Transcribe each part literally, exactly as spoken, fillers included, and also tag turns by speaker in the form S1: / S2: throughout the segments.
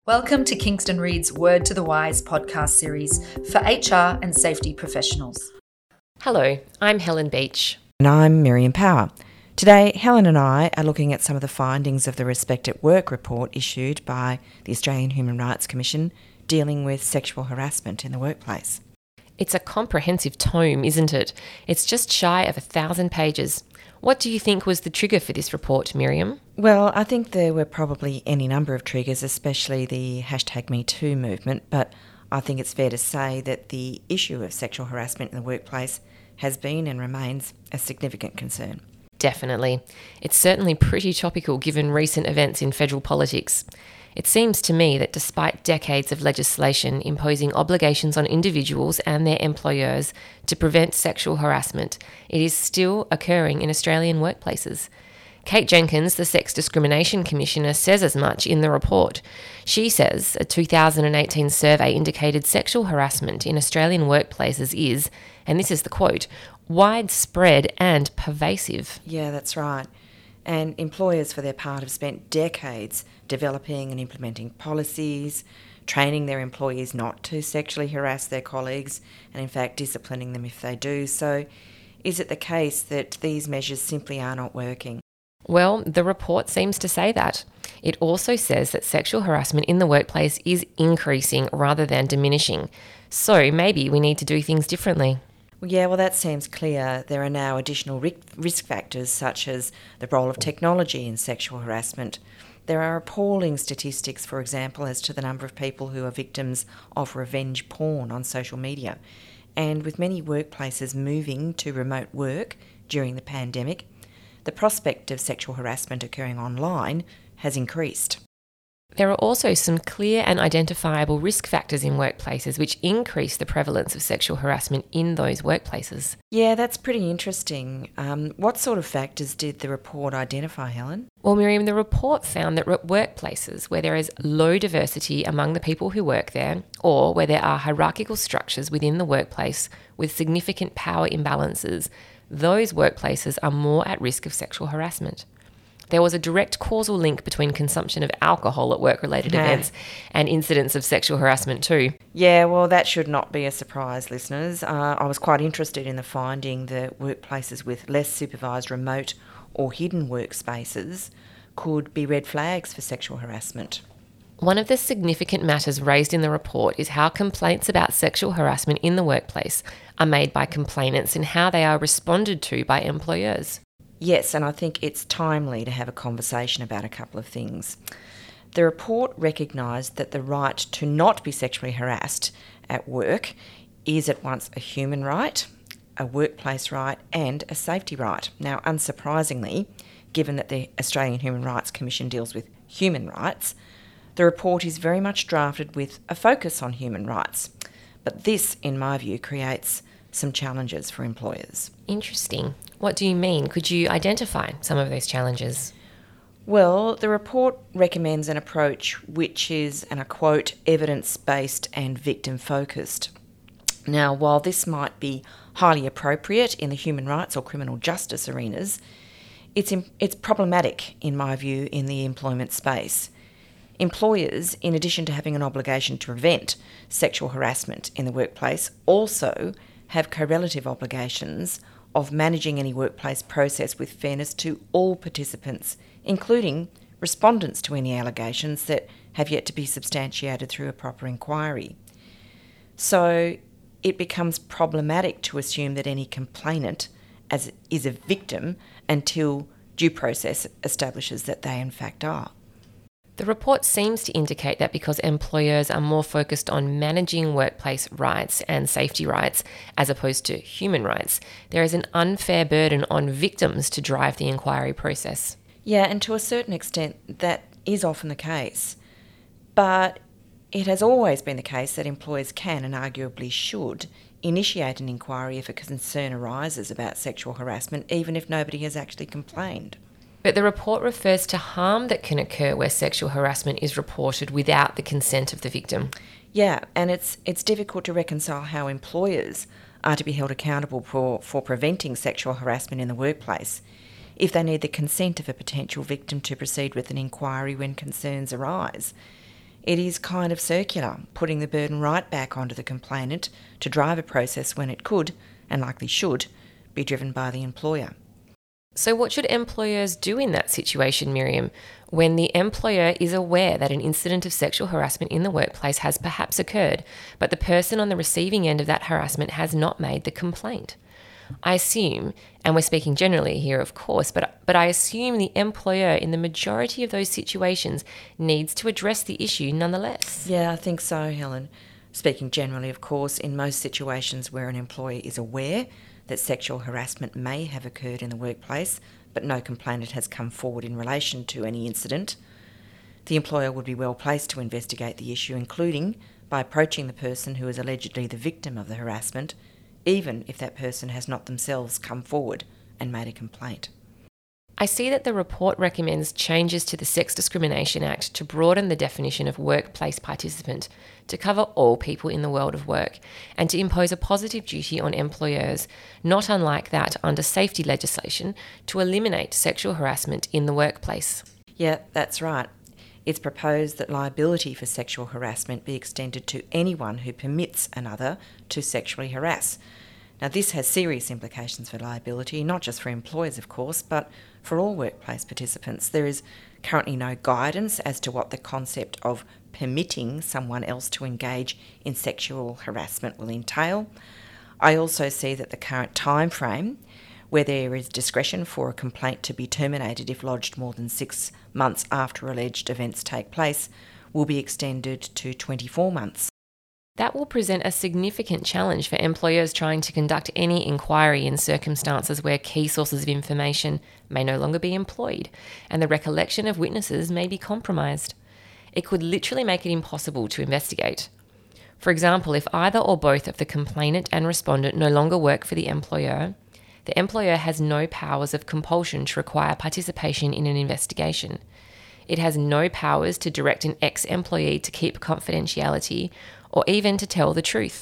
S1: Welcome to Kingston Reid's Word to the Wise podcast series for H R and safety professionals.
S2: Hello, I'm Helen Beach.
S3: And I'm Miriam Power. Today, Helen and I are looking at some of the findings of the Respect at Work report issued by the Australian Human Rights Commission dealing with sexual harassment in the workplace.
S2: It's a comprehensive tome, isn't it? It's just shy of a thousand pages. What do you think was the trigger for this report, Miriam?
S3: Well, I think there were probably any number of triggers, especially the hashtag Me Too movement, but I think it's fair to say that the issue of sexual harassment in the workplace has been and remains a significant concern.
S2: Definitely. It's certainly pretty topical given recent events in federal politics. It seems to me that despite decades of legislation imposing obligations on individuals and their employers to prevent sexual harassment, it is still occurring in Australian workplaces. Kate Jenkins, the Sex Discrimination Commissioner, says as much in the report. She says a two thousand eighteen survey indicated sexual harassment in Australian workplaces is, and this is the quote, widespread and pervasive.
S3: Yeah, that's right. And employers, for their part, have spent decades developing and implementing policies, training their employees not to sexually harass their colleagues, and in fact disciplining them if they do. So is it the case that these measures simply are not working?
S2: Well, the report seems to say that. It also says that sexual harassment in the workplace is increasing rather than diminishing. So maybe we need to do things differently.
S3: Well, yeah, well, that seems clear. There are now additional risk factors such as the role of technology in sexual harassment. There are appalling statistics, for example, as to the number of people who are victims of revenge porn on social media. And with many workplaces moving to remote work during the pandemic, the prospect of sexual harassment occurring online has increased.
S2: There are also some clear and identifiable risk factors in workplaces which increase the prevalence of sexual harassment in those workplaces.
S3: Yeah, that's pretty interesting. Um, what sort of factors did the report identify, Helen?
S2: Well, Miriam, the report found that workplaces where there is low diversity among the people who work there, or where there are hierarchical structures within the workplace with significant power imbalances, those workplaces are more at risk of sexual harassment. There was a direct causal link between consumption of alcohol at work-related
S3: Yeah.
S2: events and incidents of sexual harassment too.
S3: Yeah, well, that should not be a surprise, listeners. Uh, I was quite interested in the finding that workplaces with less supervised remote or hidden workspaces could be red flags for sexual harassment.
S2: One of the significant matters raised in the report is how complaints about sexual harassment in the workplace are made by complainants and how they are responded to by employers.
S3: Yes, and I think it's timely to have a conversation about a couple of things. The report recognised that the right to not be sexually harassed at work is at once a human right, a workplace right and a safety right. Now, unsurprisingly, given that the Australian Human Rights Commission deals with human rights, the report is very much drafted with a focus on human rights. But this, in my view, creates some challenges for employers.
S2: Interesting. What do you mean? Could you identify some of those challenges?
S3: Well, the report recommends an approach which is, and I quote, evidence-based and victim-focused. Now, while this might be highly appropriate in the human rights or criminal justice arenas, it's, it's problematic, in my view, in the employment space. Employers, in addition to having an obligation to prevent sexual harassment in the workplace, also have correlative obligations of managing any workplace process with fairness to all participants, including respondents to any allegations that have yet to be substantiated through a proper inquiry. So it becomes problematic to assume that any complainant as is a victim until due process establishes that they in fact are.
S2: The report seems to indicate that because employers are more focused on managing workplace rights and safety rights as opposed to human rights, there is an unfair burden on victims to drive the inquiry process.
S3: Yeah, and to a certain extent that is often the case. But it has always been the case that employers can and arguably should initiate an inquiry if a concern arises about sexual harassment, even if nobody has actually complained.
S2: But the report refers to harm that can occur where sexual harassment is reported without the consent of the victim.
S3: Yeah, and it's it's difficult to reconcile how employers are to be held accountable for, for preventing sexual harassment in the workplace if they need the consent of a potential victim to proceed with an inquiry when concerns arise. it is kind of circular, putting the burden right back onto the complainant to drive a process when it could, and likely should, be driven by the employer.
S2: So what should employers do in that situation, Miriam, when the employer is aware that an incident of sexual harassment in the workplace has perhaps occurred, but the person on the receiving end of that harassment has not made the complaint? I assume, and we're speaking generally here, of course, but but I assume the employer in the majority of those situations needs to address the issue nonetheless.
S3: Yeah, I think so, Helen. Speaking generally, of course, in most situations where an employer is aware that sexual harassment may have occurred in the workplace, but no complainant has come forward in relation to any incident, the employer would be well placed to investigate the issue, including by approaching the person who is allegedly the victim of the harassment, even if that person has not themselves come forward and made a complaint.
S2: I see that the report recommends changes to the Sex Discrimination Act to broaden the definition of workplace participant to cover all people in the world of work and to impose a positive duty on employers, not unlike that under safety legislation, to eliminate sexual harassment in the workplace.
S3: Yeah, that's right. It's proposed that liability for sexual harassment be extended to anyone who permits another to sexually harass. Now, this has serious implications for liability, not just for employers, of course, but for all workplace participants. There is currently no guidance as to what the concept of permitting someone else to engage in sexual harassment will entail. I also see that the current time frame, where there is discretion for a complaint to be terminated if lodged more than six months after alleged events take place, will be extended to twenty-four months.
S2: That will present a significant challenge for employers trying to conduct any inquiry in circumstances where key sources of information may no longer be employed and the recollection of witnesses may be compromised. It could literally make it impossible to investigate. For example, if either or both of the complainant and respondent no longer work for the employer, the employer has no powers of compulsion to require participation in an investigation. It has no powers to direct an ex-employee to keep confidentiality or even to tell the truth.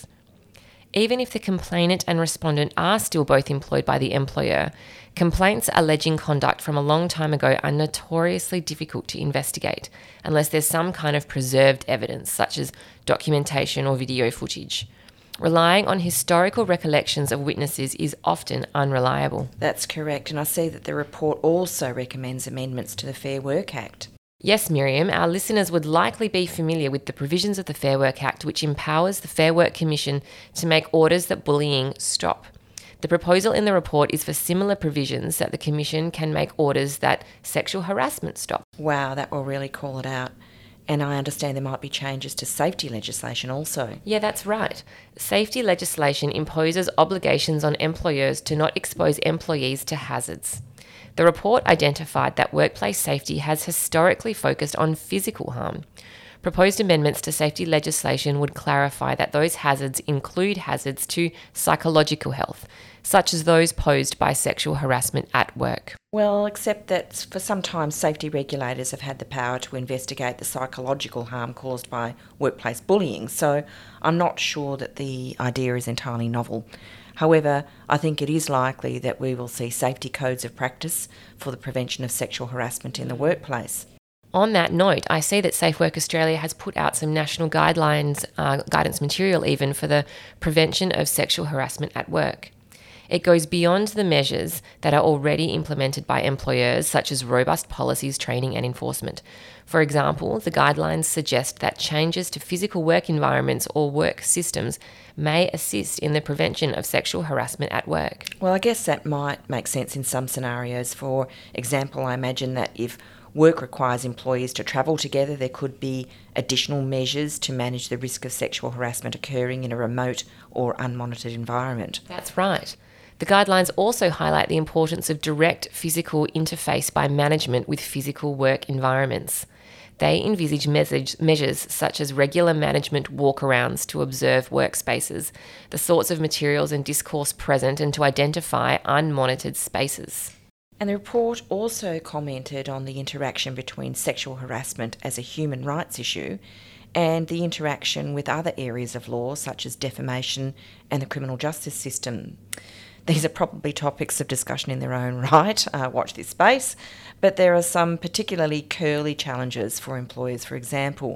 S2: Even if the complainant and respondent are still both employed by the employer, complaints alleging conduct from a long time ago are notoriously difficult to investigate unless there's some kind of preserved evidence, such as documentation or video footage. Relying on historical recollections of witnesses is often unreliable.
S3: That's correct, and I see that the report also recommends amendments to the Fair Work Act.
S2: Yes, Miriam, our listeners would likely be familiar with the provisions of the Fair Work Act, which empowers the Fair Work Commission to make orders that bullying stop. The proposal in the report is for similar provisions that the Commission can make orders that sexual harassment stop.
S3: Wow, that will really call it out. And I understand there might be changes to safety legislation also.
S2: Yeah, that's right. Safety legislation imposes obligations on employers to not expose employees to hazards. The report identified that workplace safety has historically focused on physical harm. Proposed amendments to safety legislation would clarify that those hazards include hazards to psychological health, such as those posed by sexual harassment at work.
S3: Well, except that for some time safety regulators have had the power to investigate the psychological harm caused by workplace bullying, so I'm not sure that the idea is entirely novel. However, I think it is likely that we will see safety codes of practice for the prevention of sexual harassment in the workplace.
S2: On that note, I see that Safe Work Australia has put out some national guidelines, uh, guidance material even, for the prevention of sexual harassment at work. It goes beyond the measures that are already implemented by employers, such as robust policies, training and enforcement. For example, the guidelines suggest that changes to physical work environments or work systems may assist in the prevention of sexual harassment at work.
S3: Well, I guess that might make sense in some scenarios. For example, I imagine that if work requires employees to travel together, there could be additional measures to manage the risk of sexual harassment occurring in a remote or unmonitored environment.
S2: That's right. The guidelines also highlight the importance of direct physical interface by management with physical work environments. They envisage measures such as regular management walkarounds to observe workspaces, the sorts of materials and discourse present, and to identify unmonitored spaces.
S3: And the report also commented on the interaction between sexual harassment as a human rights issue and the interaction with other areas of law such as defamation and the criminal justice system. These are probably topics of discussion in their own right, uh, watch this space, but there are some particularly curly challenges for employers. For example,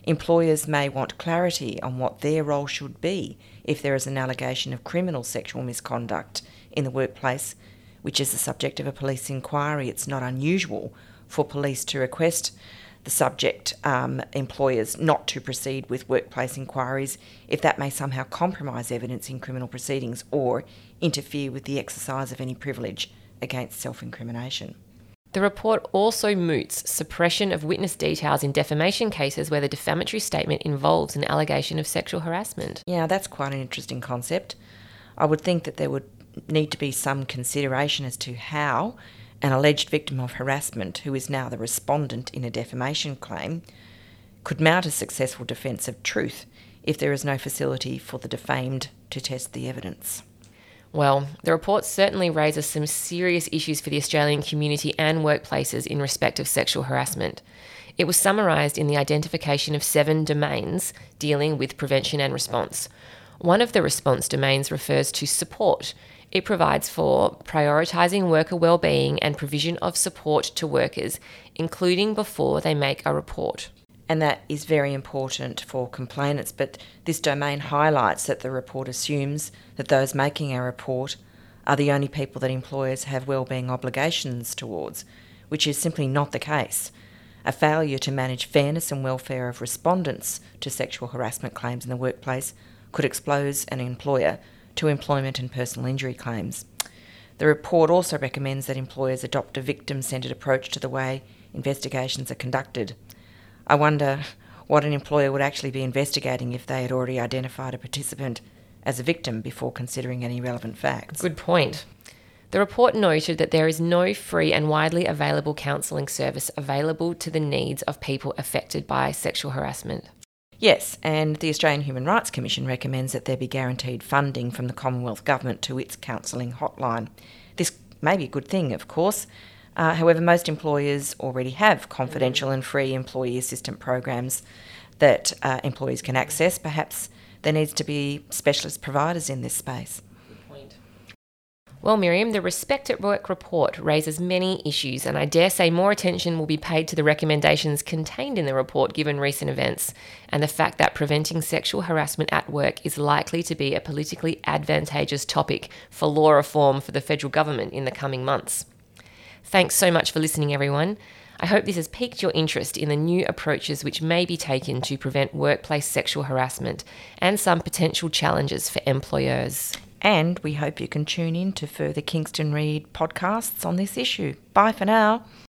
S3: Employers may want clarity on what their role should be if there is an allegation of criminal sexual misconduct in the workplace, which is the subject of a police inquiry. It's not unusual for police to request the subject um, employers not to proceed with workplace inquiries if that may somehow compromise evidence in criminal proceedings or interfere with the exercise of any privilege against self-incrimination.
S2: The report also moots suppression of witness details in defamation cases where the defamatory statement involves an allegation of sexual harassment.
S3: Yeah, that's quite an interesting concept. I would think that there would need to be some consideration as to how an alleged victim of harassment, who is now the respondent in a defamation claim, could mount a successful defence of truth if there is no facility for the defamed to test the evidence.
S2: Well, the report certainly raises some serious issues for the Australian community and workplaces in respect of sexual harassment. It was summarised in the identification of seven domains dealing with prevention and response. One of the response domains refers to support. It provides for prioritising worker wellbeing and provision of support to workers, including before they make a report.
S3: And that is very important for complainants, but this domain highlights that the report assumes that those making a report are the only people that employers have wellbeing obligations towards, which is simply not the case. A failure to manage fairness and welfare of respondents to sexual harassment claims in the workplace could expose an employer to employment and personal injury claims. The report also recommends that employers adopt a victim-centred approach to the way investigations are conducted. I wonder what an employer would actually be investigating if they had already identified a participant as a victim before considering any relevant facts.
S2: Good point. The report noted that there is no free and widely available counselling service available to the needs of people affected by sexual harassment.
S3: Yes, and the Australian Human Rights Commission recommends that there be guaranteed funding from the Commonwealth Government to its counselling hotline. This may be a good thing, of course. Uh, however, most employers already have confidential and free employee assistance programs that uh, employees can access. Perhaps there needs to be specialist providers in this space.
S2: Good point. Well, Miriam, the Respect at Work report raises many issues, and I dare say more attention will be paid to the recommendations contained in the report given recent events and the fact that preventing sexual harassment at work is likely to be a politically advantageous topic for law reform for the federal government in the coming months. Thanks so much for listening, everyone. I hope this has piqued your interest in the new approaches which may be taken to prevent workplace sexual harassment and some potential challenges for employers.
S3: And we hope you can tune in to further Kingston Read podcasts on this issue. Bye for now.